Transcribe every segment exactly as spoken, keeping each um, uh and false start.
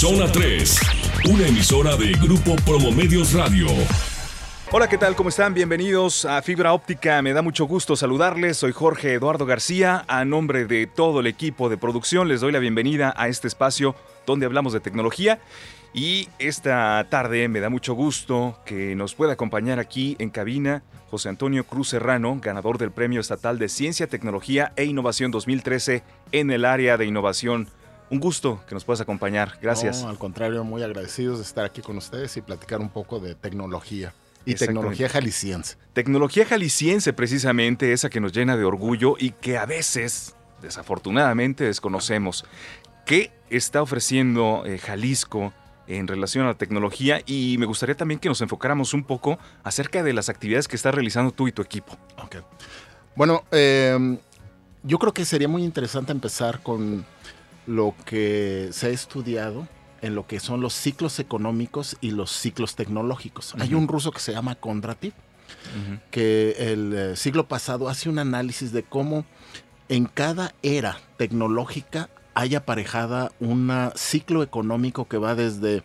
Zona tres, una emisora de Grupo Promomedios Radio. Hola, ¿qué tal? ¿Cómo están? Bienvenidos a Fibra Óptica. Me da mucho gusto saludarles. Soy Jorge Eduardo García. A nombre de todo el equipo de producción, les doy la bienvenida a este espacio donde hablamos de tecnología. Y esta tarde me da mucho gusto que nos pueda acompañar aquí en cabina José Antonio Cruz Serrano, ganador del Premio Estatal de Ciencia, Tecnología e Innovación dos mil trece en el área de innovación. Un gusto que nos puedas acompañar. Gracias. No, al contrario, muy agradecidos de estar aquí con ustedes y platicar un poco de tecnología. Y tecnología jalisciense. Tecnología jalisciense, precisamente, esa que nos llena de orgullo y que a veces, desafortunadamente, desconocemos. ¿Qué está ofreciendo eh, Jalisco en relación a la tecnología? Y me gustaría también que nos enfocáramos un poco acerca de las actividades que estás realizando tú y tu equipo. Okay. Bueno, eh, yo creo que sería muy interesante empezar con lo que se ha estudiado en lo que son los ciclos económicos y los ciclos tecnológicos. Uh-huh. Hay un ruso que se llama Kondratiev, uh-huh. que el eh, siglo pasado hace un análisis de cómo en cada era tecnológica hay aparejada un ciclo económico que va desde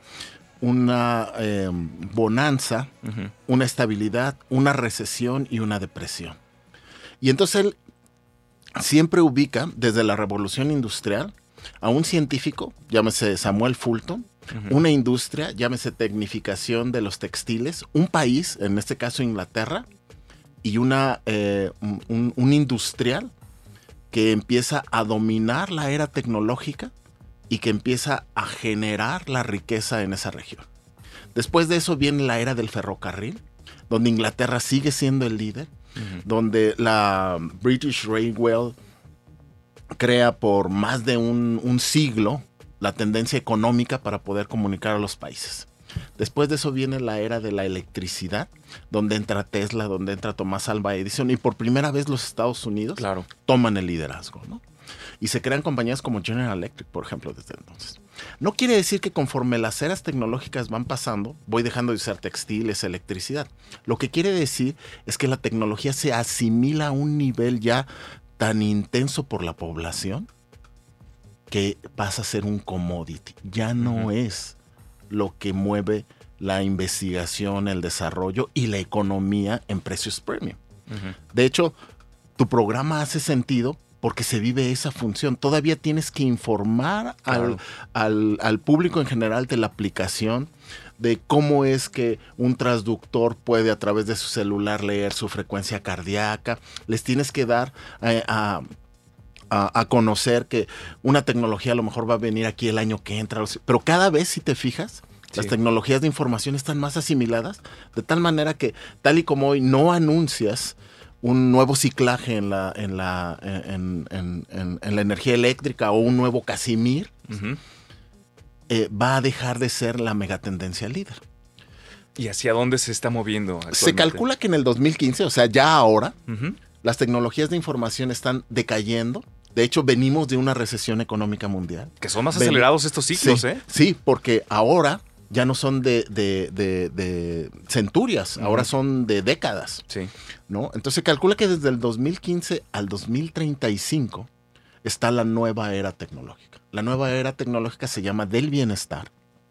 una eh, bonanza, uh-huh. una estabilidad, una recesión y una depresión. Y entonces él siempre ubica desde la revolución industrial a un científico, llámese Samuel Fulton, uh-huh. una industria, llámese tecnificación de los textiles, un país, en este caso Inglaterra, y una, eh, un, un industrial que empieza a dominar la era tecnológica y que empieza a generar la riqueza en esa región. Después de eso viene la era del ferrocarril, donde Inglaterra sigue siendo el líder, uh-huh. donde la British Railway crea por más de un, un siglo la tendencia económica para poder comunicar a los países. Después de eso viene la era de la electricidad, donde entra Tesla, donde entra Thomas Alva Edison, y por primera vez los Estados Unidos claro. toman el liderazgo, ¿no? Y se crean compañías como General Electric, por ejemplo, desde entonces. No quiere decir que conforme las eras tecnológicas van pasando, voy dejando de usar textiles, electricidad. Lo que quiere decir es que la tecnología se asimila a un nivel ya tan intenso por la población que pasa a ser un commodity. Ya no uh-huh. es lo que mueve la investigación, el desarrollo y la economía en precios premium. Uh-huh. De hecho, tu programa hace sentido porque se vive esa función. Todavía tienes que informar claro. al, al, al público en general de la aplicación, de cómo es que un transductor puede a través de su celular leer su frecuencia cardíaca. Les tienes que dar eh, a, a, a conocer que una tecnología a lo mejor va a venir aquí el año que entra. Pero cada vez, si te fijas, sí. las tecnologías de información están más asimiladas, de tal manera que, tal y como hoy no anuncias un nuevo ciclaje en la, en la, en, en, en, en la energía eléctrica o un nuevo Casimir, uh-huh. Eh, va a dejar de ser la megatendencia líder. ¿Y hacia dónde se está moviendo actualmente? Se calcula que en el dos mil quince, o sea, ya ahora, uh-huh. las tecnologías de información están decayendo. De hecho, venimos de una recesión económica mundial. Que son más Ven- acelerados estos ciclos, sí, ¿eh? Sí, porque ahora ya no son de, de, de, de centurias, uh-huh. ahora son de décadas. Sí. ¿No? Entonces se calcula que desde el dos mil quince al dos mil treinta y cinco está la nueva era tecnológica. La nueva era tecnológica se llama del bienestar,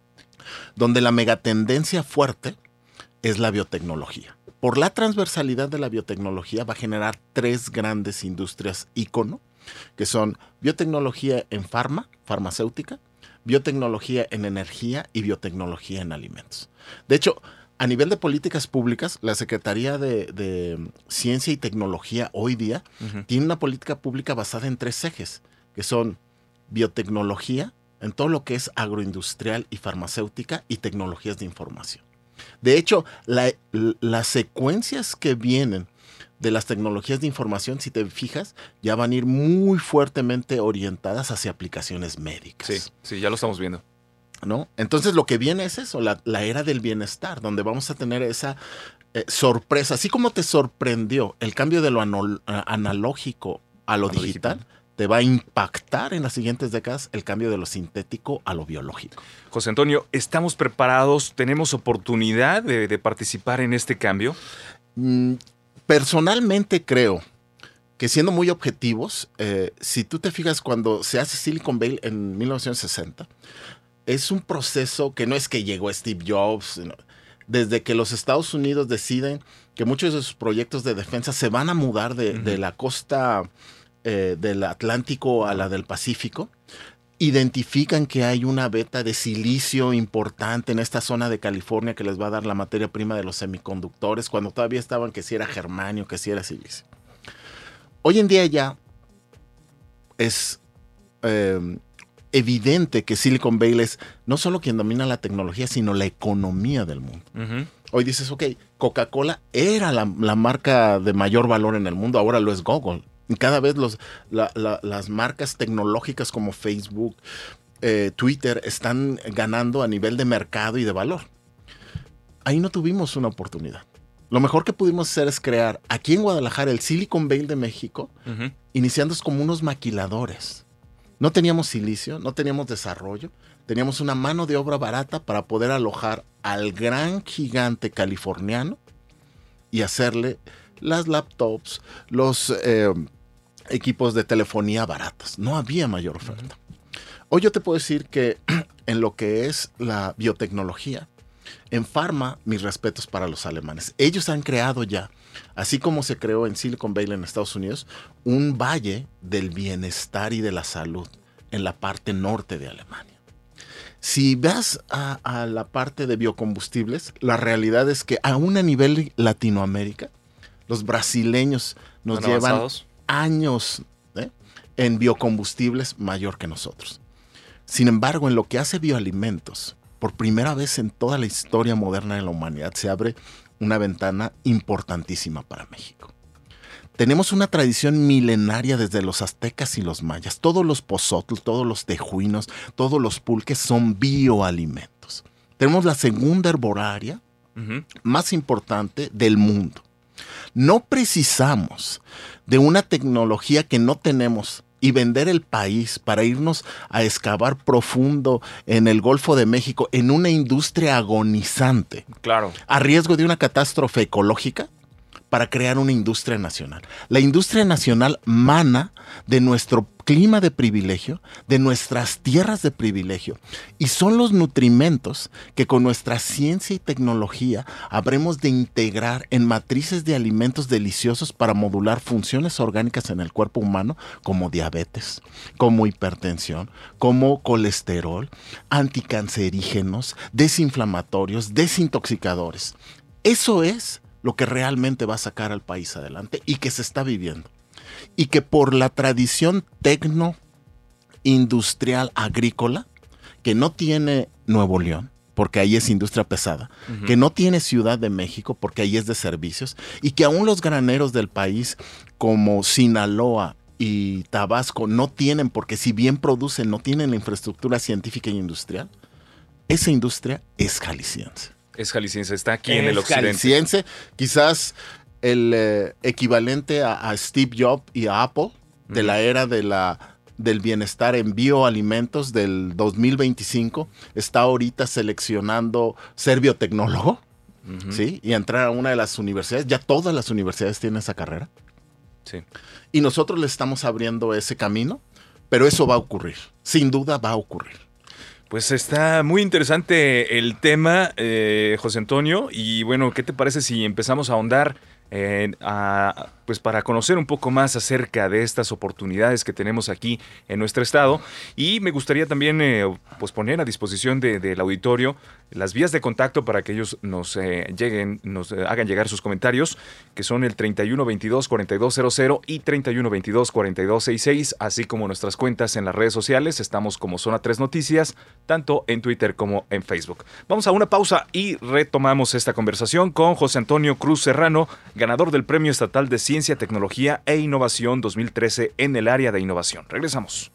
donde la megatendencia fuerte es la biotecnología. Por la transversalidad de la biotecnología va a generar tres grandes industrias ícono, que son biotecnología en farma, farmacéutica, biotecnología en energía y biotecnología en alimentos. De hecho, a nivel de políticas públicas, la Secretaría de, de Ciencia y Tecnología hoy día uh-huh. tiene una política pública basada en tres ejes, que son biotecnología, en todo lo que es agroindustrial y farmacéutica y tecnologías de información. De hecho, la, las secuencias que vienen de las tecnologías de información, si te fijas, ya van a ir muy fuertemente orientadas hacia aplicaciones médicas. Sí, sí, ya lo estamos viendo. ¿No? Entonces lo que viene es eso, la, la era del bienestar, donde vamos a tener esa eh, sorpresa. Así como te sorprendió el cambio de lo anol, analógico a lo, a lo digital, digital, te va a impactar en las siguientes décadas el cambio de lo sintético a lo biológico. José Antonio, ¿estamos preparados? ¿Tenemos oportunidad de, de participar en este cambio? Mm, personalmente creo que, siendo muy objetivos, eh, si tú te fijas cuando se hace Silicon Valley en mil novecientos sesenta, es un proceso que no es que llegó Steve Jobs. No. Desde que los Estados Unidos deciden que muchos de sus proyectos de defensa se van a mudar de, uh-huh. de la costa eh, del Atlántico a la del Pacífico, identifican que hay una veta de silicio importante en esta zona de California que les va a dar la materia prima de los semiconductores, cuando todavía estaban que si era germanio, que si era silicio. Hoy en día ya es eh, evidente que Silicon Valley es no solo quien domina la tecnología, sino la economía del mundo. Uh-huh. Hoy dices, ok, Coca-Cola era la, la marca de mayor valor en el mundo, ahora lo es Google. Y cada vez los, la, la, las marcas tecnológicas como Facebook, eh, Twitter, están ganando a nivel de mercado y de valor. Ahí no tuvimos una oportunidad. Lo mejor que pudimos hacer es crear aquí en Guadalajara el Silicon Valley de México, uh-huh. iniciando como unos maquiladores. No teníamos silicio, no teníamos desarrollo, teníamos una mano de obra barata para poder alojar al gran gigante californiano y hacerle las laptops, los eh, equipos de telefonía baratos. No había mayor oferta. Hoy yo te puedo decir que en lo que es la biotecnología, en farma, mis respetos para los alemanes. Ellos han creado ya, así como se creó en Silicon Valley en Estados Unidos, un valle del bienestar y de la salud en la parte norte de Alemania. Si vas a, a la parte de biocombustibles, la realidad es que aún a nivel Latinoamérica, los brasileños nos ¿Están llevan avanzados? años ¿eh? en biocombustibles mayor que nosotros. Sin embargo, en lo que hace bioalimentos, por primera vez en toda la historia moderna de la humanidad se abre una ventana importantísima para México. Tenemos una tradición milenaria desde los aztecas y los mayas. Todos los pozotl, todos los tejuinos, todos los pulques son bioalimentos. Tenemos la segunda herbolaria uh-huh. más importante del mundo. No precisamos de una tecnología que no tenemos y vender el país para irnos a excavar profundo en el Golfo de México en una industria agonizante. Claro. A riesgo de una catástrofe ecológica para crear una industria nacional. La industria nacional mana de nuestro clima de privilegio, de nuestras tierras de privilegio, y son los nutrimentos que con nuestra ciencia y tecnología habremos de integrar en matrices de alimentos deliciosos para modular funciones orgánicas en el cuerpo humano como diabetes, como hipertensión, como colesterol, anticancerígenos, desinflamatorios, desintoxicadores. Eso es lo que realmente va a sacar al país adelante y que se está viviendo. Y que por la tradición tecno-industrial agrícola, que no tiene Nuevo León, porque ahí es industria pesada, uh-huh. que no tiene Ciudad de México, porque ahí es de servicios, y que aún los graneros del país, como Sinaloa y Tabasco, no tienen, porque si bien producen, no tienen la infraestructura científica e industrial, esa industria es jalisciense. Es jalisciense, está aquí es en el occidente. Jalisciense, quizás el eh, equivalente a, a Steve Jobs y a Apple de uh-huh. la era de la, del bienestar en bioalimentos del dos mil veinticinco, está ahorita seleccionando ser biotecnólogo, uh-huh. ¿sí? Y entrar a una de las universidades. Ya todas las universidades tienen esa carrera. Sí. Y nosotros le estamos abriendo ese camino, pero eso va a ocurrir. Sin duda va a ocurrir. Pues está muy interesante el tema, eh, José Antonio, y bueno, ¿qué te parece si empezamos a ahondar eh, a, pues para conocer un poco más acerca de estas oportunidades que tenemos aquí en nuestro estado? Y me gustaría también eh, pues poner a disposición de, del auditorio las vías de contacto para que ellos nos eh, lleguen, nos eh, hagan llegar sus comentarios, que son el treinta y uno veintidós cuarenta y dos cero cero y treinta y uno veintidós cuarenta y dos sesenta y seis, así como nuestras cuentas en las redes sociales. Estamos como Zona tres Noticias, tanto en Twitter como en Facebook. Vamos a una pausa y retomamos esta conversación con José Antonio Cruz Serrano, ganador del Premio Estatal de Ciencia, Tecnología e Innovación dos mil trece en el área de innovación. Regresamos.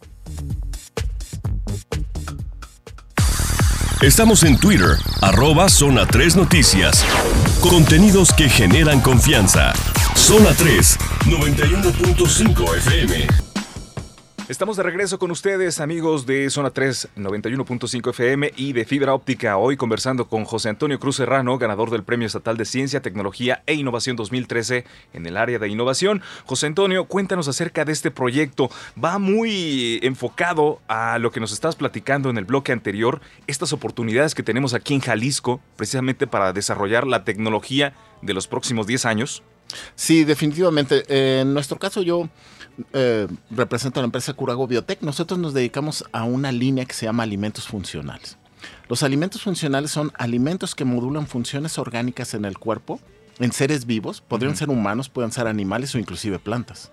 Estamos en Twitter, arroba Zona tres Noticias. Contenidos que generan confianza. Zona tres, noventa y uno punto cinco F M. Estamos de regreso con ustedes, amigos de Zona tres noventa y uno punto cinco F M y de Fibra Óptica. Hoy conversando con José Antonio Cruz Serrano, ganador del Premio Estatal de Ciencia, Tecnología e Innovación dos mil trece en el área de innovación. José Antonio, cuéntanos acerca de este proyecto. Va muy enfocado a lo que nos estabas platicando en el bloque anterior, estas oportunidades que tenemos aquí en Jalisco, precisamente para desarrollar la tecnología de los próximos diez años. Sí, definitivamente. Eh, en nuestro caso yo eh, represento a la empresa Curago Biotech. Nosotros nos dedicamos a una línea que se llama alimentos funcionales. Los alimentos funcionales son alimentos que modulan funciones orgánicas en el cuerpo, en seres vivos, podrían uh-huh. ser humanos, pueden ser animales o inclusive plantas.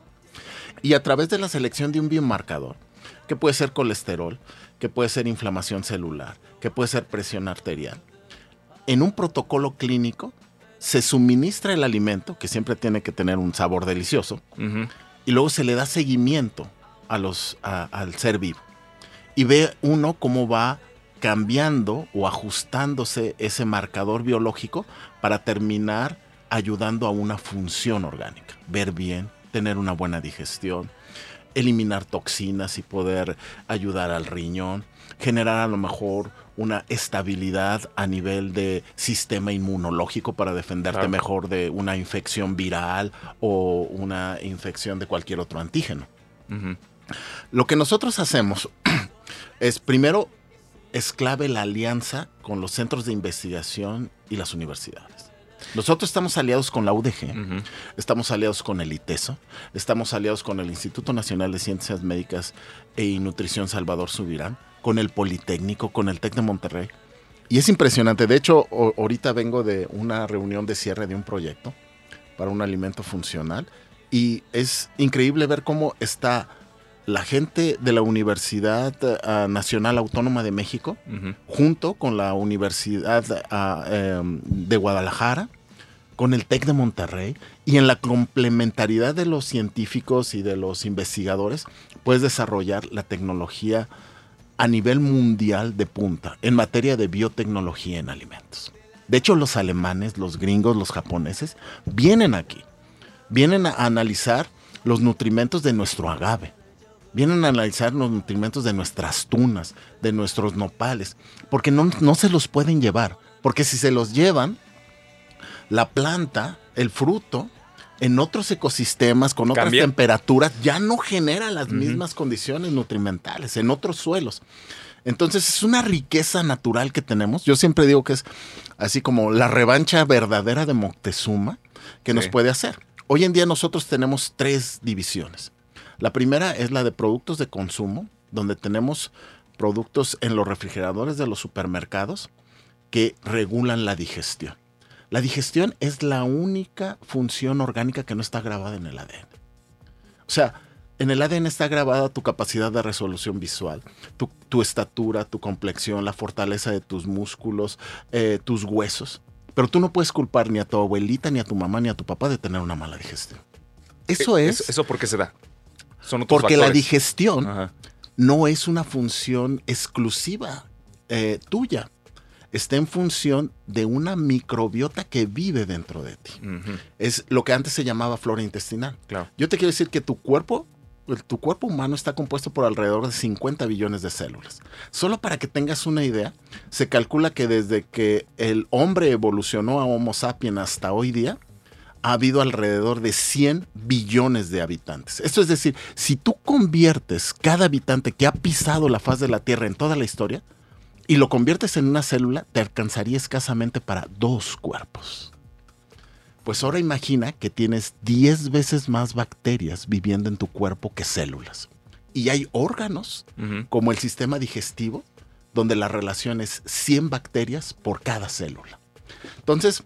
Y a través de la selección de un biomarcador, que puede ser colesterol, que puede ser inflamación celular, que puede ser presión arterial, en un protocolo clínico se suministra el alimento, que siempre tiene que tener un sabor delicioso, uh-huh. y luego se le da seguimiento a los, a, al ser vivo. Y ve uno cómo va cambiando o ajustándose ese marcador biológico para terminar ayudando a una función orgánica. Ver bien, tener una buena digestión, eliminar toxinas y poder ayudar al riñón, generar a lo mejor una estabilidad a nivel de sistema inmunológico para defenderte claro. mejor de una infección viral o una infección de cualquier otro antígeno. Uh-huh. Lo que nosotros hacemos es, primero, es clave la alianza con los centros de investigación y las universidades. Nosotros estamos aliados con la U D G, uh-huh. estamos aliados con el ITESO, estamos aliados con el Instituto Nacional de Ciencias Médicas y Nutrición Salvador Subirán, con el Politécnico, con el TEC de Monterrey. Y es impresionante. De hecho, o, ahorita vengo de una reunión de cierre de un proyecto para un alimento funcional y es increíble ver cómo está la gente de la Universidad uh, Nacional Autónoma de México, uh-huh. junto con la Universidad uh, um, de Guadalajara, con el TEC de Monterrey, y en la complementariedad de los científicos y de los investigadores, puedes desarrollar la tecnología a nivel mundial de punta en materia de biotecnología en alimentos. De hecho, los alemanes, los gringos, los japoneses vienen aquí, vienen a analizar los nutrimentos de nuestro agave, vienen a analizar los nutrimentos de nuestras tunas, de nuestros nopales, porque no, no se los pueden llevar, porque si se los llevan, la planta, el fruto, en otros ecosistemas, con otras ¿Cambia? temperaturas, ya no genera las uh-huh. mismas condiciones nutrimentales, en otros suelos. Entonces es una riqueza natural que tenemos. Yo siempre digo que es así como la revancha verdadera de Moctezuma que sí. nos puede hacer. Hoy en día nosotros tenemos tres divisiones. La primera es la de productos de consumo, donde tenemos productos en los refrigeradores de los supermercados que regulan la digestión. La digestión es la única función orgánica que no está grabada en el A D N. O sea, en el A D N está grabada tu capacidad de resolución visual, tu, tu estatura, tu complexión, la fortaleza de tus músculos, eh, tus huesos. Pero tú no puedes culpar ni a tu abuelita, ni a tu mamá, ni a tu papá de tener una mala digestión. Eso es... ¿Eso, eso por qué se da? Son otros porque factores. La digestión Ajá. no es una función exclusiva eh, tuya. Está en función de una microbiota que vive dentro de ti. Uh-huh. Es lo que antes se llamaba flora intestinal. Claro. Yo te quiero decir que tu cuerpo, tu cuerpo humano está compuesto por alrededor de cincuenta billones de células. Solo para que tengas una idea, se calcula que desde que el hombre evolucionó a Homo sapiens hasta hoy día, ha habido alrededor de cien billones de habitantes. Esto es decir, si tú conviertes cada habitante que ha pisado la faz de la Tierra en toda la historia, y lo conviertes en una célula, te alcanzaría escasamente para dos cuerpos. Pues ahora imagina que tienes diez veces más bacterias viviendo en tu cuerpo que células. Y hay órganos, uh-huh. como el sistema digestivo, donde la relación es cien bacterias por cada célula. Entonces,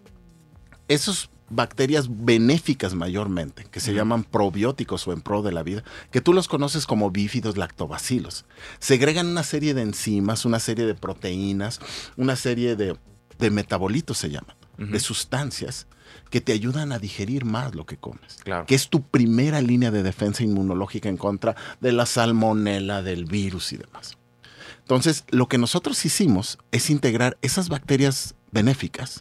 esas bacterias benéficas mayormente, que se uh-huh. llaman probióticos o en pro de la vida, que tú los conoces como bífidos lactobacilos, segregan una serie de enzimas, una serie de proteínas, una serie de, de metabolitos se llaman, uh-huh. de sustancias que te ayudan a digerir más lo que comes, claro. que es tu primera línea de defensa inmunológica en contra de la salmonela, del virus y demás. Entonces, lo que nosotros hicimos es integrar esas bacterias benéficas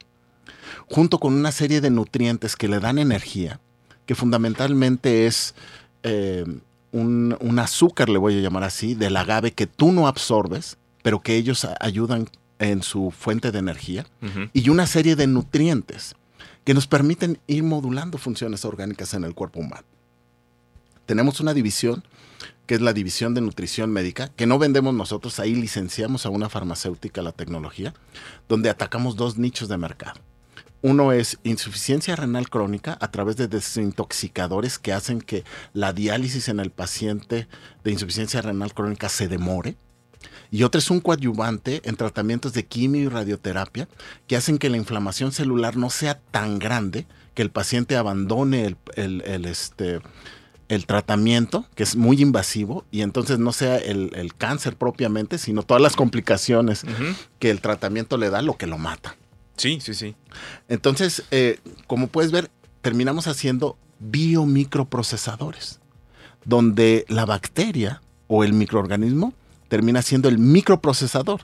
junto con una serie de nutrientes que le dan energía, que fundamentalmente es eh, un, un azúcar, le voy a llamar así, del agave que tú no absorbes, pero que ellos ayudan en su fuente de energía, uh-huh. y una serie de nutrientes que nos permiten ir modulando funciones orgánicas en el cuerpo humano. Tenemos una división, que es la división de nutrición médica, que no vendemos nosotros, ahí licenciamos a una farmacéutica la tecnología, donde atacamos dos nichos de mercado. Uno es insuficiencia renal crónica a través de desintoxicadores que hacen que la diálisis en el paciente de insuficiencia renal crónica se demore. Y otro es un coadyuvante en tratamientos de quimio y radioterapia que hacen que la inflamación celular no sea tan grande que el paciente abandone el, el, el, este, el tratamiento, que es muy invasivo, y entonces no sea el, el cáncer propiamente, sino todas las complicaciones uh-huh. que el tratamiento le da lo que lo mata. Sí, sí, sí. Entonces, eh, como puedes ver, terminamos haciendo biomicroprocesadores, donde la bacteria o el microorganismo termina siendo el microprocesador.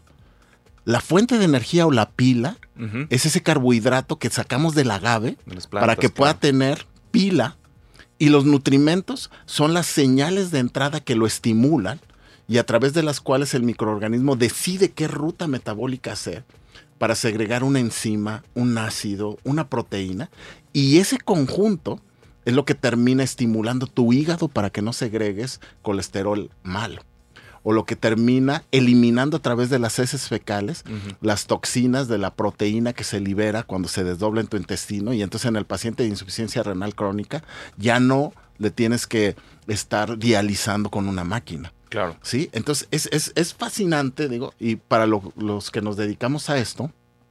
La fuente de energía o la pila uh-huh. es ese carbohidrato que sacamos del agave plantas, para que pueda claro. tener pila, y los nutrimentos son las señales de entrada que lo estimulan y a través de las cuales el microorganismo decide qué ruta metabólica hacer para segregar una enzima, un ácido, una proteína, y ese conjunto es lo que termina estimulando tu hígado para que no segregues colesterol malo, o lo que termina eliminando a través de las heces fecales uh-huh. las toxinas de la proteína que se libera cuando se desdobla en tu intestino, y entonces en el paciente de insuficiencia renal crónica ya no le tienes que estar dializando con una máquina. Claro. ¿Sí? Entonces es, es, es fascinante, digo, y para lo, los que nos dedicamos a esto,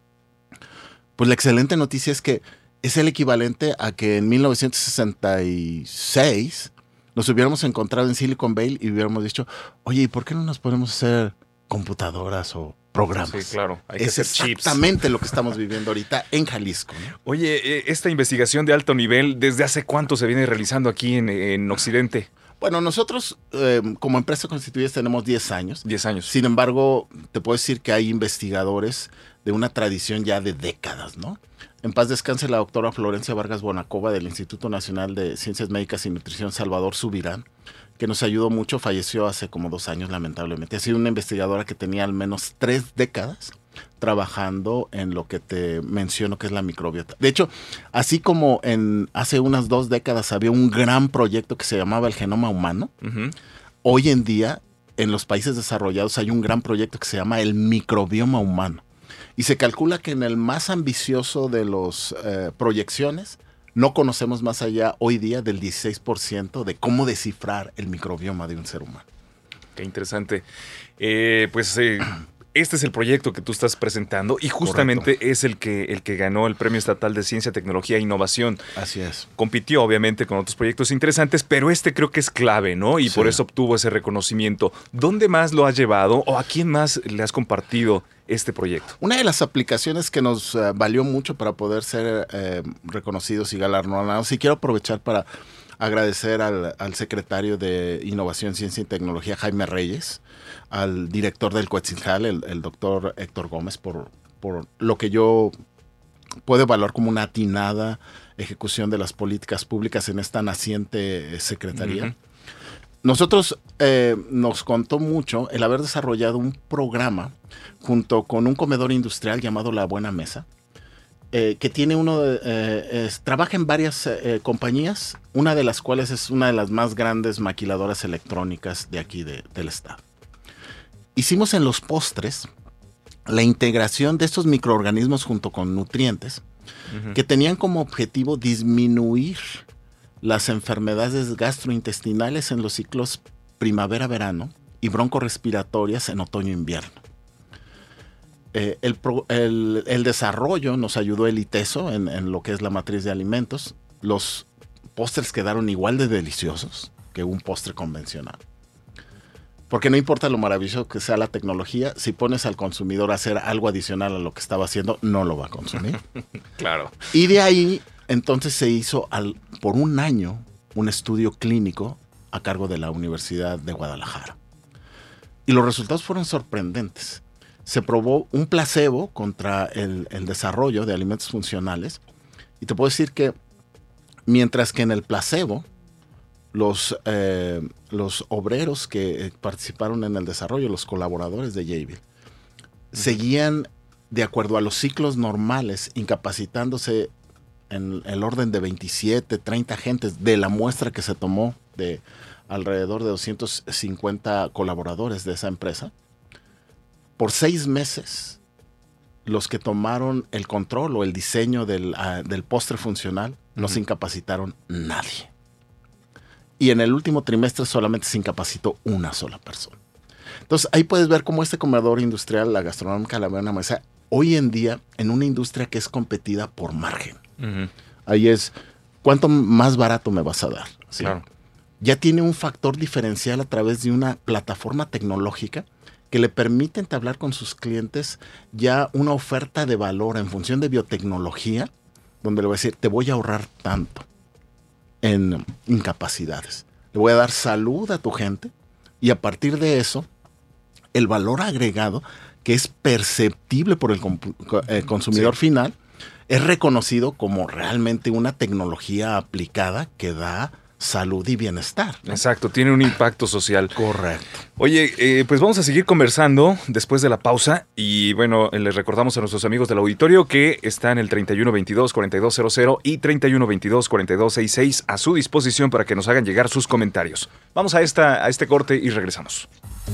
pues la excelente noticia es que es el equivalente a que en mil novecientos sesenta y seis nos hubiéramos encontrado en Silicon Valley y hubiéramos dicho, oye, ¿y por qué no nos podemos hacer computadoras o programas? Sí, claro. Hay que es hacer chips. Exactamente lo que estamos viviendo ahorita en Jalisco, ¿no? Oye, esta investigación de alto nivel, ¿desde hace cuánto se viene realizando aquí en, en Occidente? Bueno, nosotros eh, como empresa constituida tenemos diez años. diez años. Sin embargo, te puedo decir que hay investigadores de una tradición ya de décadas, ¿no? En paz descanse la doctora Florencia Vargas Bonacova del Instituto Nacional de Ciencias Médicas y Nutrición Salvador Subirán, que nos ayudó mucho, falleció hace como dos años lamentablemente. Ha sido una investigadora que tenía al menos tres décadas trabajando en lo que te menciono que es la microbiota. De hecho, así como en hace unas dos décadas había un gran proyecto que se llamaba el genoma humano, uh-huh. hoy en día en los países desarrollados hay un gran proyecto que se llama el microbioma humano. Y se calcula que en el más ambicioso de las eh, proyecciones no conocemos más allá hoy día del dieciséis por ciento de cómo descifrar el microbioma de un ser humano. Qué interesante. Eh, pues eh, este es el proyecto que tú estás presentando y justamente Correcto. es el que, el que ganó el Premio Estatal de Ciencia, Tecnología e Innovación. Así es. Compitió obviamente con otros proyectos interesantes, pero este creo que es clave, ¿no? Y sí. por eso obtuvo ese reconocimiento. ¿Dónde más lo has llevado o a quién más le has compartido este proyecto? Una de las aplicaciones que nos uh, valió mucho para poder ser eh, reconocidos y galardonados, y quiero aprovechar para agradecer al, al secretario de Innovación, Ciencia y Tecnología, Jaime Reyes, al director del Quetzalcoatl, el, el doctor Héctor Gómez, por, por lo que yo puedo evaluar como una atinada ejecución de las políticas públicas en esta naciente secretaría. Uh-huh. Nosotros eh, nos contó mucho el haber desarrollado un programa junto con un comedor industrial llamado La Buena Mesa, eh, que tiene uno de, eh, es, trabaja en varias eh, compañías, una de las cuales es una de las más grandes maquiladoras electrónicas de aquí de, del estado. Hicimos en los postres la integración de estos microorganismos junto con nutrientes uh-huh. que tenían como objetivo disminuir las enfermedades gastrointestinales en los ciclos primavera-verano y broncorespiratorias en otoño-invierno. Eh, el, pro, el, el desarrollo nos ayudó el ITESO en, en lo que es la matriz de alimentos. Los postres quedaron igual de deliciosos que un postre convencional. Porque no importa lo maravilloso que sea la tecnología, si pones al consumidor a hacer algo adicional a lo que estaba haciendo, no lo va a consumir. Claro. Y de ahí, entonces se hizo al, por un año un estudio clínico a cargo de la Universidad de Guadalajara. Y los resultados fueron sorprendentes. Se probó un placebo contra el, el desarrollo de alimentos funcionales. Y te puedo decir que mientras que en el placebo los, eh, los obreros que participaron en el desarrollo, los colaboradores de Jabil, uh-huh. seguían de acuerdo a los ciclos normales, incapacitándose en el orden de veintisiete, treinta agentes de la muestra que se tomó de alrededor de doscientos cincuenta colaboradores de esa empresa. Por seis meses, los que tomaron el control o el diseño del, uh, del postre funcional, uh-huh. no se incapacitaron nadie. Y en el último trimestre solamente se incapacitó una sola persona. Entonces, ahí puedes ver cómo este comedor industrial, la gastronómica, la buena mesa, hoy en día, en una industria que es competida por margen. Uh-huh. Ahí es, ¿cuánto más barato me vas a dar? ¿Sí? Claro. Ya tiene un factor diferencial a través de una plataforma tecnológica que le permite entablar con sus clientes ya una oferta de valor en función de biotecnología, donde le voy a decir, te voy a ahorrar tanto en incapacidades. Le voy a dar salud a tu gente y a partir de eso, el valor agregado que es perceptible por el eh, consumidor sí. final, es reconocido como realmente una tecnología aplicada que da salud y bienestar, ¿no? Exacto, tiene un impacto social. Correcto. Oye, eh, pues vamos a seguir conversando después de la pausa y bueno, les recordamos a nuestros amigos del auditorio que está en el treinta y uno veintidós cuarenta y dos cero cero y treinta y uno veintidós cuarenta y dos sesenta y seis a su disposición para que nos hagan llegar sus comentarios. Vamos a, esta, a este corte y regresamos.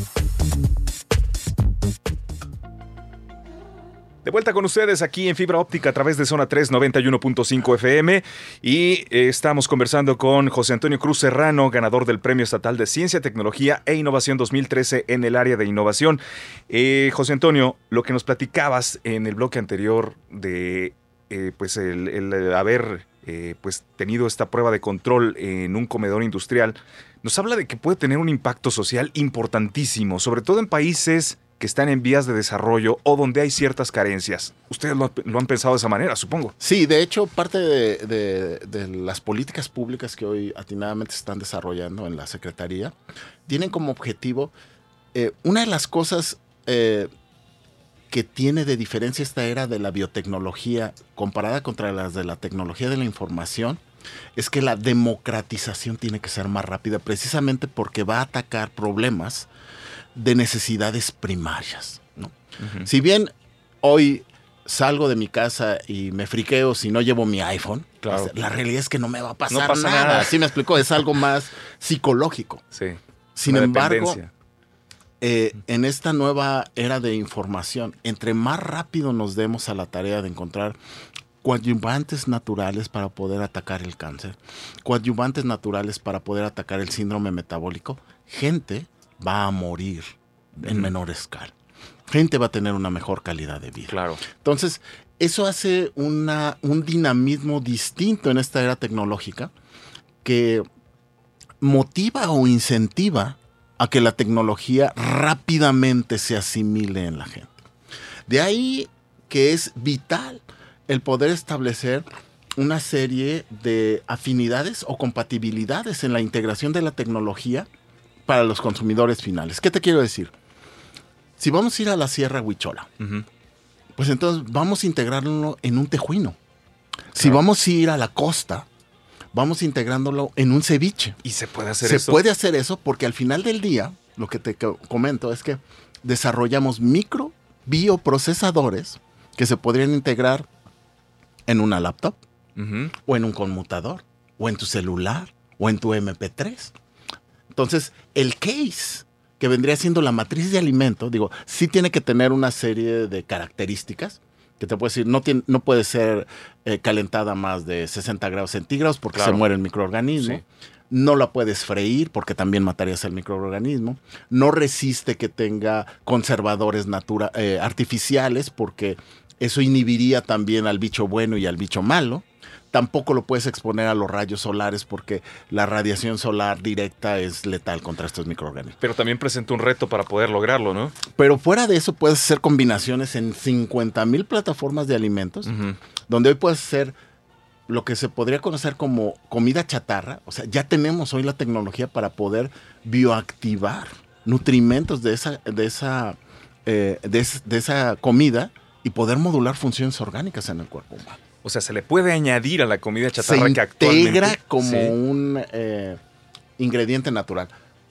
De vuelta con ustedes aquí en Fibra Óptica a través de Zona tres noventa y uno punto cinco F M y eh, estamos conversando con José Antonio Cruz Serrano, ganador del Premio Estatal de Ciencia, Tecnología e Innovación dos mil trece en el área de innovación. Eh, José Antonio, lo que nos platicabas en el bloque anterior de eh, pues el, el haber eh, pues tenido esta prueba de control en un comedor industrial, nos habla de que puede tener un impacto social importantísimo, sobre todo en países que están en vías de desarrollo o donde hay ciertas carencias. Ustedes lo, lo han pensado de esa manera, supongo. Sí, de hecho, parte de, de, de las políticas públicas que hoy atinadamente se están desarrollando en la Secretaría, tienen como objetivo, eh, una de las cosas eh, que tiene de diferencia esta era de la biotecnología comparada contra las de la tecnología de la información, es que la democratización tiene que ser más rápida, precisamente porque va a atacar problemas de necesidades primarias, ¿no? Uh-huh. Si bien hoy salgo de mi casa y me friqueo si no llevo mi iPhone, claro. pues, la realidad es que no me va a pasar no pasa nada. nada. ¿Sí me explicó? Es algo más psicológico. Sí. Sin embargo, eh, en esta nueva era de información, entre más rápido nos demos a la tarea de encontrar coadyuvantes naturales para poder atacar el cáncer, coadyuvantes naturales para poder atacar el síndrome metabólico, gente va a morir en menor escala. Gente va a tener una mejor calidad de vida. Claro. Entonces, eso hace una, un dinamismo distinto en esta era tecnológica que motiva o incentiva a que la tecnología rápidamente se asimile en la gente. De ahí que es vital el poder establecer una serie de afinidades o compatibilidades en la integración de la tecnología para los consumidores finales. ¿Qué te quiero decir? Si vamos a ir a la Sierra Huichola, uh-huh. pues entonces vamos a integrarlo en un tejuino. Claro. Si vamos a ir a la costa, vamos integrándolo en un ceviche. ¿Y se puede hacer se eso? Se puede hacer eso porque al final del día, lo que te comento es que desarrollamos micro bioprocesadores que se podrían integrar en una laptop, uh-huh. o en un conmutador, o en tu celular, o en tu eme pe tres. Entonces, el case, que vendría siendo la matriz de alimento, digo, sí tiene que tener una serie de características, que te puedo decir, no, tiene, no puede ser eh, calentada más de sesenta grados centígrados porque claro. se muere el microorganismo. Sí. No la puedes freír porque también matarías al microorganismo. No resiste que tenga conservadores natura, eh, artificiales porque eso inhibiría también al bicho bueno y al bicho malo. Tampoco lo puedes exponer a los rayos solares porque la radiación solar directa es letal contra estos microorganismos. Pero también presenta un reto para poder lograrlo, ¿no? Pero fuera de eso puedes hacer combinaciones en cincuenta mil plataformas de alimentos, uh-huh. donde hoy puedes hacer lo que se podría conocer como comida chatarra. O sea, ya tenemos hoy la tecnología para poder bioactivar nutrimentos de esa, de esa, eh, de, de esa comida y poder modular funciones orgánicas en el cuerpo humano. O sea, se le puede añadir a la comida chatarra se que actualmente... Se integra como sí. un, eh, ingrediente natural.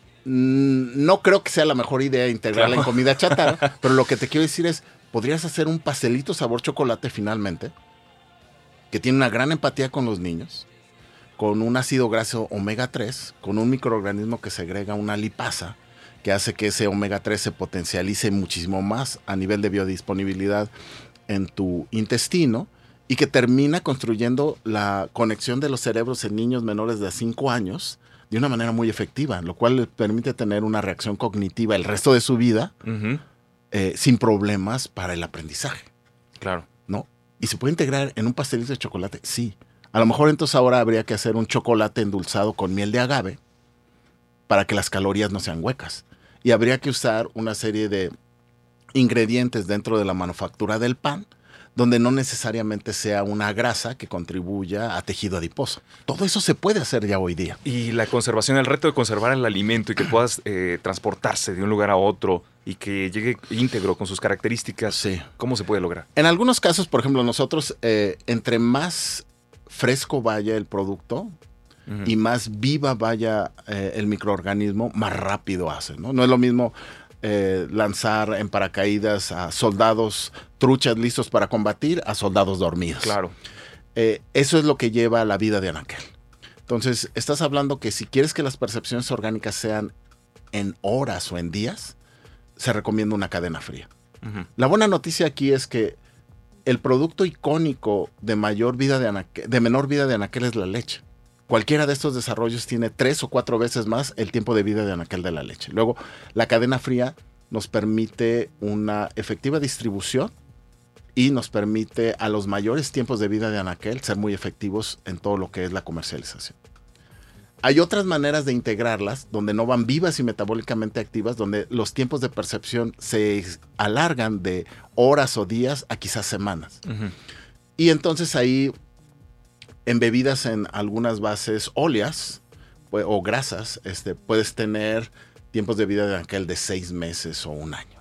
No creo que sea la mejor idea integrarla claro. en comida chatarra, pero lo que te quiero decir es, podrías hacer un pastelito sabor chocolate finalmente, que tiene una gran empatía con los niños, con un ácido graso omega tres, con un microorganismo que segrega una lipasa, que hace que ese omega tres se potencialice muchísimo más a nivel de biodisponibilidad en tu intestino, y que termina construyendo la conexión de los cerebros en niños menores de cinco años, de una manera muy efectiva, lo cual le permite tener una reacción cognitiva el resto de su vida uh-huh. eh, sin problemas para el aprendizaje. Claro. ¿No? ¿Y se puede integrar en un pastelito de chocolate? Sí. A lo mejor entonces ahora habría que hacer un chocolate endulzado con miel de agave para que las calorías no sean huecas. Y habría que usar una serie de ingredientes dentro de la manufactura del pan, donde no necesariamente sea una grasa que contribuya a tejido adiposo. Todo eso se puede hacer ya hoy día. Y la conservación, el reto de conservar el alimento y que puedas eh, transportarse de un lugar a otro y que llegue íntegro con sus características, sí. ¿Cómo se puede lograr? En algunos casos, por ejemplo, nosotros, eh, entre más fresco vaya el producto uh-huh. y más viva vaya eh, el microorganismo, más rápido hace, ¿no? No es lo mismo Eh, lanzar en paracaídas a soldados truchas listos para combatir a soldados dormidos. Claro. Eh, eso es lo que lleva a la vida de anaquel. Entonces, estás hablando que si quieres que las percepciones orgánicas sean en horas o en días, se recomienda una cadena fría. Uh-huh. La buena noticia aquí es que el producto icónico de mayor vida de anaquel, de menor vida de anaquel es la leche. Cualquiera de estos desarrollos tiene tres o cuatro veces más el tiempo de vida de anaquel de la leche. Luego, la cadena fría nos permite una efectiva distribución y nos permite a los mayores tiempos de vida de anaquel ser muy efectivos en todo lo que es la comercialización. Hay otras maneras de integrarlas donde no van vivas y metabólicamente activas, donde los tiempos de percepción se alargan de horas o días a quizás semanas. Uh-huh. Y entonces ahí, en bebidas en algunas bases óleas pues, o grasas, este, puedes tener tiempos de vida de anaquel de seis meses o un año.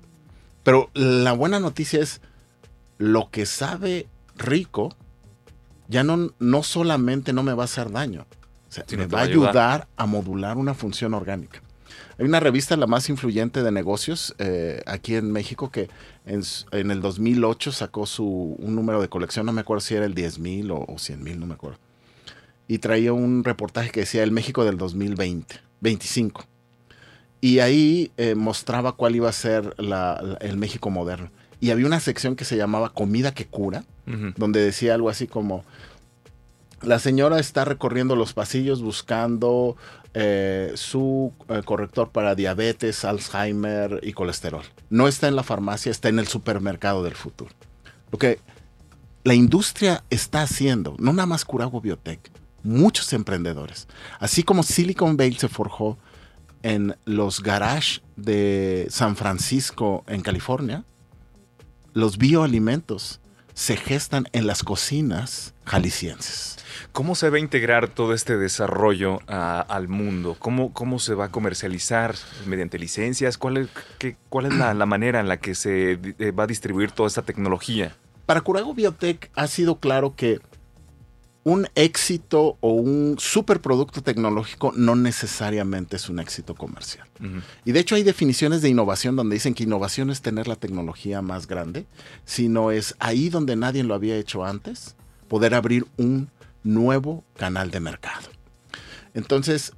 Pero la buena noticia es, lo que sabe rico, ya no, no solamente no me va a hacer daño, o sea, me va a ayudar. ayudar a modular una función orgánica. Hay una revista, la más influyente de negocios, eh, aquí en México, que en, en el dos mil ocho sacó su, un número de colección, no me acuerdo si era el diez mil o, o cien mil, no me acuerdo. Y traía un reportaje que decía el México del dos mil veinte, veinticinco. Y ahí eh, mostraba cuál iba a ser la, la, el México moderno. Y había una sección que se llamaba Comida que Cura, uh-huh. donde decía algo así como, la señora está recorriendo los pasillos buscando eh, su eh, corrector para diabetes, Alzheimer y colesterol. No está en la farmacia, está en el supermercado del futuro. Lo que la industria está haciendo, no nada más Curago Biotech, muchos emprendedores. Así como Silicon Valley se forjó en los garages de San Francisco, en California, los bioalimentos se gestan en las cocinas jaliscienses. ¿Cómo se va a integrar todo este desarrollo a, al mundo? ¿Cómo, ¿Cómo se va a comercializar? ¿Mediante licencias? ¿Cuál es, qué, cuál es la, la manera en la que se eh, va a distribuir toda esta tecnología? Para Curago Biotech ha sido claro que un éxito o un superproducto tecnológico no necesariamente es un éxito comercial. Uh-huh. Y de hecho hay definiciones de innovación donde dicen que innovación es tener la tecnología más grande, sino es ahí donde nadie lo había hecho antes, poder abrir un nuevo canal de mercado. Entonces,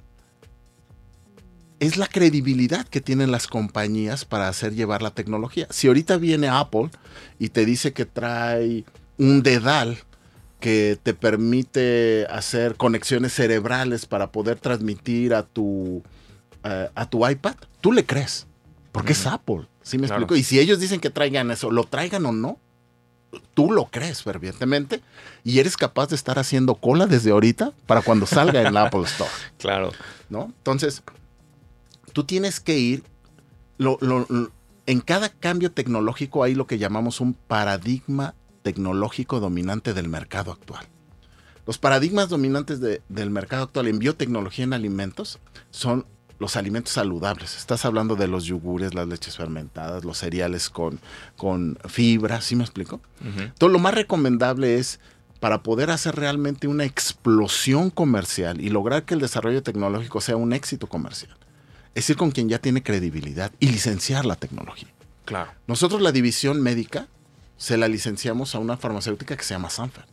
es la credibilidad que tienen las compañías para hacer llevar la tecnología. Si ahorita viene Apple y te dice que trae un dedal que te permite hacer conexiones cerebrales para poder transmitir a tu, uh, a tu iPad, tú le crees, porque uh-huh. es Apple, ¿sí me claro. explico? Y si ellos dicen que traigan eso, lo traigan o no, tú lo crees fervientemente y eres capaz de estar haciendo cola desde ahorita para cuando salga en la Apple Store. Claro. ¿No? Entonces, tú tienes que ir, lo, lo, lo, en cada cambio tecnológico hay lo que llamamos un paradigma tecnológico dominante del mercado actual. Los paradigmas dominantes de, del mercado actual en biotecnología en alimentos son los alimentos saludables. Estás hablando de los yogures, las leches fermentadas, los cereales con, con fibra, ¿sí me explico? Uh-huh. Entonces, lo más recomendable es para poder hacer realmente una explosión comercial y lograr que el desarrollo tecnológico sea un éxito comercial, es ir con quien ya tiene credibilidad y licenciar la tecnología. Claro. Nosotros la división médica se la licenciamos a una farmacéutica que se llama Sanfer.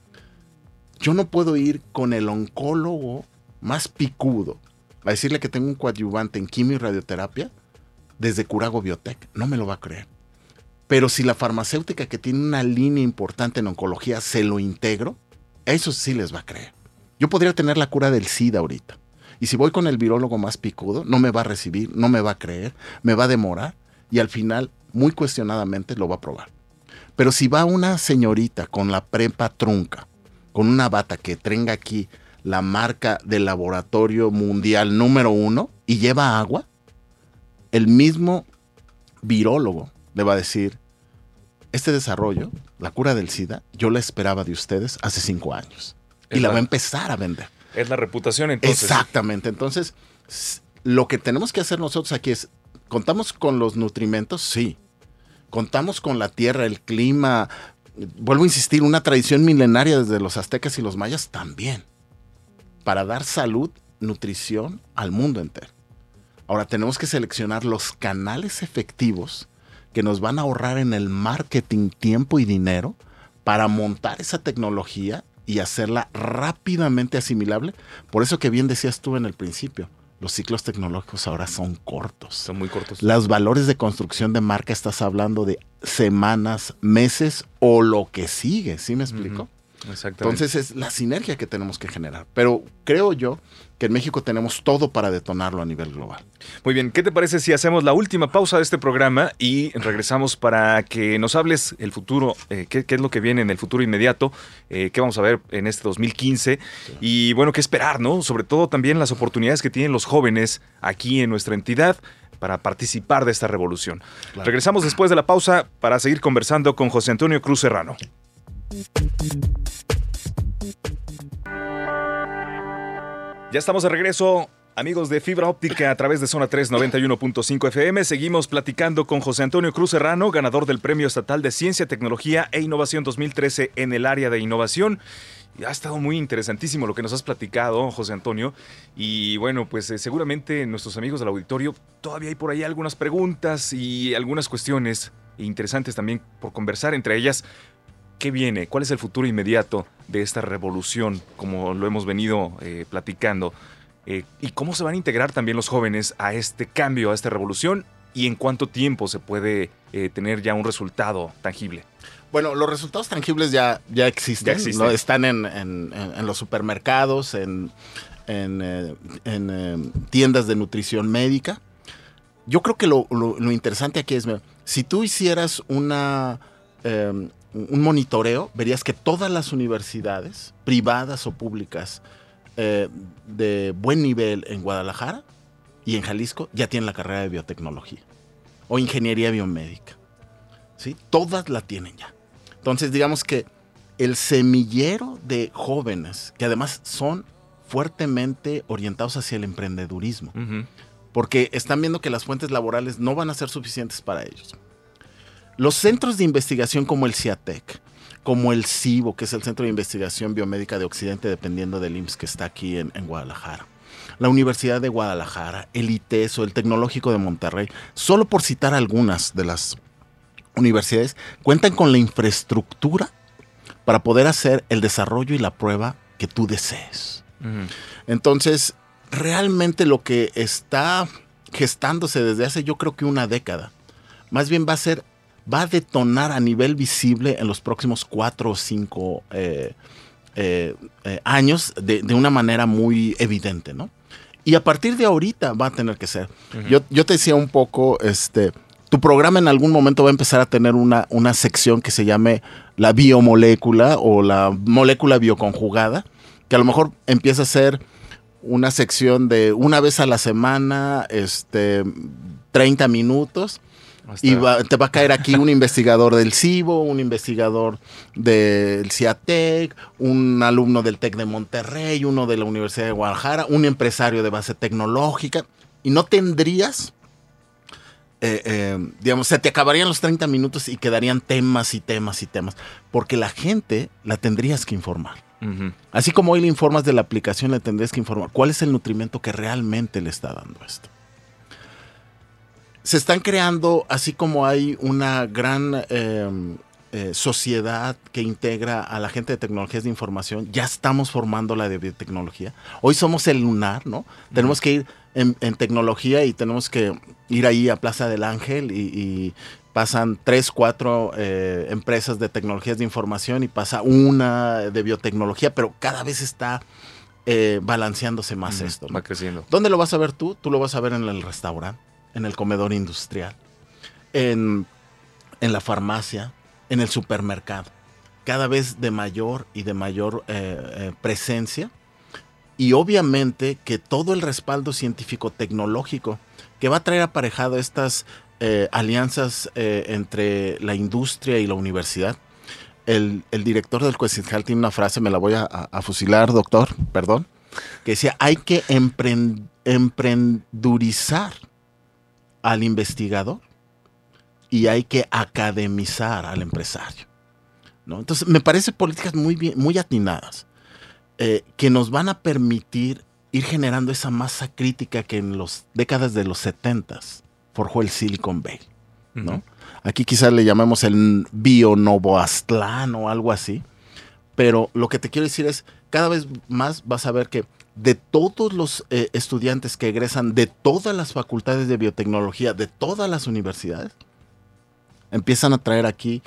Yo no puedo ir con el oncólogo más picudo a decirle que tengo un coadyuvante en quimio y radioterapia desde Curago Biotech. No me lo va a creer. Pero si la farmacéutica que tiene una línea importante en oncología se lo integro, eso sí les va a creer. Yo podría tener la cura del SIDA ahorita. Y si voy con el virólogo más picudo, no me va a recibir, no me va a creer, me va a demorar y al final, muy cuestionadamente, lo va a probar. Pero si va una señorita con la prepa trunca, con una bata que tenga aquí la marca del laboratorio mundial número uno y lleva agua, el mismo virólogo le va a decir, este desarrollo, la cura del SIDA, yo la esperaba de ustedes hace cinco años. Y la va a empezar a vender. Es la reputación entonces. Exactamente. Entonces, lo que tenemos que hacer nosotros aquí es, ¿contamos con los nutrimentos? Sí. ¿Contamos con la tierra, el clima? Vuelvo a insistir, una tradición milenaria desde los aztecas y los mayas también. Para dar salud, nutrición al mundo entero. Ahora tenemos que seleccionar los canales efectivos que nos van a ahorrar en el marketing tiempo y dinero para montar esa tecnología y hacerla rápidamente asimilable. Por eso que bien decías tú en el principio, los ciclos tecnológicos ahora son cortos. Son muy cortos. Los valores de construcción de marca estás hablando de semanas, meses o lo que sigue, ¿sí me explico? Uh-huh. Exactamente. Entonces es la sinergia que tenemos que generar. Pero creo yo que en México tenemos todo para detonarlo a nivel global. Muy bien, ¿qué te parece si hacemos la última pausa de este programa y regresamos para que nos hables el futuro, eh, qué, qué es lo que viene en el futuro inmediato, eh, qué vamos a ver en este dos mil quince sí. Y bueno, qué esperar, ¿no? Sobre todo también las oportunidades que tienen los jóvenes aquí en nuestra entidad para participar de esta revolución. Claro. Regresamos después de la pausa para seguir conversando con José Antonio Cruz Serrano. Ya estamos de regreso, amigos de Fibra Óptica a través de Zona tres noventa y uno punto cinco F M. Seguimos platicando con José Antonio Cruz Serrano, ganador del Premio Estatal de Ciencia, Tecnología e Innovación dos mil trece en el área de innovación. Y ha estado muy interesantísimo lo que nos has platicado, José Antonio. Y bueno, pues eh, seguramente nuestros amigos del auditorio todavía hay por ahí algunas preguntas y algunas cuestiones interesantes también por conversar, entre ellas, ¿qué viene? ¿Cuál es el futuro inmediato de esta revolución, como lo hemos venido eh, platicando? Eh, ¿Y cómo se van a integrar también los jóvenes a este cambio, a esta revolución? ¿Y en cuánto tiempo se puede eh, tener ya un resultado tangible? Bueno, los resultados tangibles ya, ya existen. Ya existen. ¿No? Están en, en, en los supermercados, en, en, eh, en eh, tiendas de nutrición médica. Yo creo que lo, lo, lo interesante aquí es, si tú hicieras una... Eh, un monitoreo, verías que todas las universidades, privadas o públicas, eh, de buen nivel en Guadalajara y en Jalisco, ya tienen la carrera de biotecnología o ingeniería biomédica. ¿Sí? Todas la tienen ya. Entonces, digamos que el semillero de jóvenes, que además son fuertemente orientados hacia el emprendedurismo, uh-huh. porque están viendo que las fuentes laborales no van a ser suficientes para ellos. Los centros de investigación como el CIATEC, como el CIBO, que es el Centro de Investigación Biomédica de Occidente, dependiendo del I M S S que está aquí en, en Guadalajara, la Universidad de Guadalajara, el ITESO, el Tecnológico de Monterrey, solo por citar algunas de las universidades, cuentan con la infraestructura para poder hacer el desarrollo y la prueba que tú desees. Uh-huh. Entonces, realmente lo que está gestándose desde hace yo creo que una década, más bien va a ser va a detonar a nivel visible en los próximos cuatro o cinco eh, eh, eh, años de, de una manera muy evidente, ¿no? Y a partir de ahorita va a tener que ser. Uh-huh. Yo, yo te decía un poco, este, tu programa en algún momento va a empezar a tener una, una sección que se llame la biomolécula o la molécula bioconjugada, que a lo mejor empieza a ser una sección de una vez a la semana, este, treinta minutos, Hasta... y va, te va a caer aquí un investigador del CIBO, un investigador del CIATEC, un alumno del TEC de Monterrey, uno de la Universidad de Guadalajara, un empresario de base tecnológica, y no tendrías eh, eh, digamos, se te acabarían los treinta minutos y quedarían temas y temas y temas, porque la gente la tendrías que informar. Uh-huh. Así como hoy le informas de la aplicación, le tendrías que informar cuál es el nutrimiento que realmente le está dando esto. Se están creando, así como hay una gran eh, eh, sociedad que integra a la gente de tecnologías de información, ya estamos formando la de biotecnología. Hoy somos el lunar, ¿no? Uh-huh. Tenemos que ir en, en tecnología y tenemos que ir ahí a Plaza del Ángel y, y pasan tres, cuatro eh, empresas de tecnologías de información y pasa una de biotecnología, pero cada vez está eh, balanceándose más uh-huh. esto, ¿no? Va creciendo. ¿Dónde lo vas a ver tú? Tú lo vas a ver en el restaurante, en el comedor industrial, en, en la farmacia, en el supermercado. Cada vez de mayor y de mayor eh, eh, presencia. Y obviamente que todo el respaldo científico-tecnológico que va a traer aparejado estas eh, alianzas eh, entre la industria y la universidad. El, el director del COECITJAL tiene una frase, me la voy a, a fusilar, doctor, perdón, que decía, hay que emprend, emprendurizar al investigador y hay que academizar al empresario, ¿no? Entonces, me parece políticas muy, bien, muy atinadas. Eh, que nos van a permitir ir generando esa masa crítica que en las décadas de los setentas forjó el Silicon Valley, ¿no? Uh-huh. Aquí quizás le llamamos el Bio-Novoaztlán o algo así, pero lo que te quiero decir es, cada vez más vas a ver que de todos los eh, estudiantes que egresan de todas las facultades de biotecnología, de todas las universidades, empiezan a traer aquí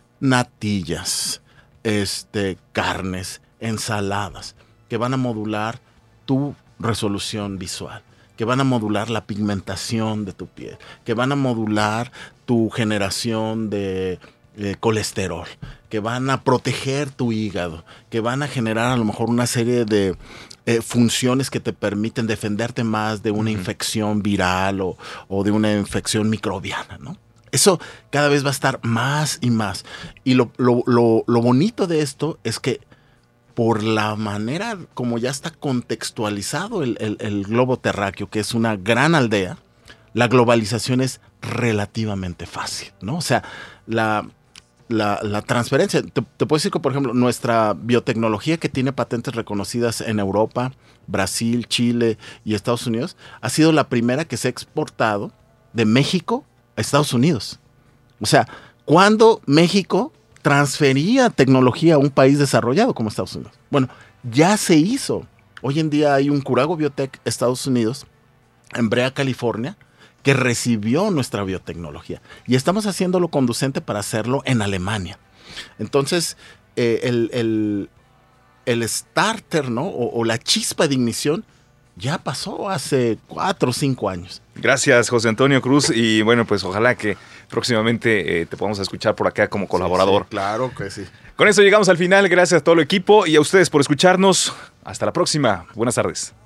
natillas, este, carnes, ensaladas, que van a modular tu resolución visual, que van a modular la pigmentación de tu piel, que van a modular tu generación de eh, colesterol, que van a proteger tu hígado, que van a generar a lo mejor una serie de eh, funciones que te permiten defenderte más de una uh-huh. infección viral o, o de una infección microbiana, ¿no? Eso cada vez va a estar más y más. Y lo, lo, lo, lo bonito de esto es que por la manera como ya está contextualizado el, el, el globo terráqueo, que es una gran aldea, la globalización es relativamente fácil, ¿no? O sea, la, la, la transferencia, te, te puedo decir que, por ejemplo, nuestra biotecnología que tiene patentes reconocidas en Europa, Brasil, Chile y Estados Unidos, ha sido la primera que se ha exportado de México a Estados Unidos. O sea, cuando México transfería tecnología a un país desarrollado como Estados Unidos. Bueno, ya se hizo. Hoy en día hay un Curago Biotech Estados Unidos, en Brea, California, que recibió nuestra biotecnología. Y estamos haciéndolo conducente para hacerlo en Alemania. Entonces, eh, el, el, el starter, ¿no? O, o la chispa de ignición ya pasó hace cuatro o cinco años. Gracias, José Antonio Cruz. Y bueno, pues ojalá que próximamente eh, te podamos escuchar por acá como colaborador. Sí, sí, claro que sí. Con eso llegamos al final. Gracias a todo el equipo y a ustedes por escucharnos. Hasta la próxima. Buenas tardes.